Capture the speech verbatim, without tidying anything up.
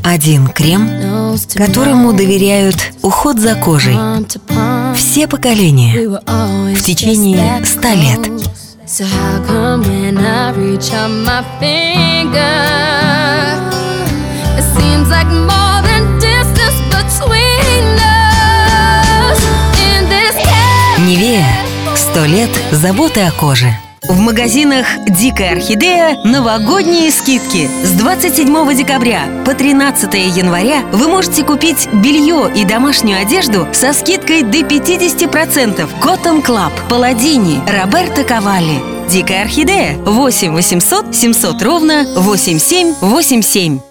Один крем, которому доверяют уход за кожей все поколения в течение ста лет. Нивея. Сто лет заботы о коже. В магазинах «Дикая орхидея» новогодние скидки. С двадцать седьмого декабря по тринадцатое января вы можете купить белье и домашнюю одежду со скидкой до пятьдесят процентов. Cotton Club, Палладини, Роберто Кавалли. «Дикая орхидея» восемь восемьсот семьсот ровно восемь семь восемь семь.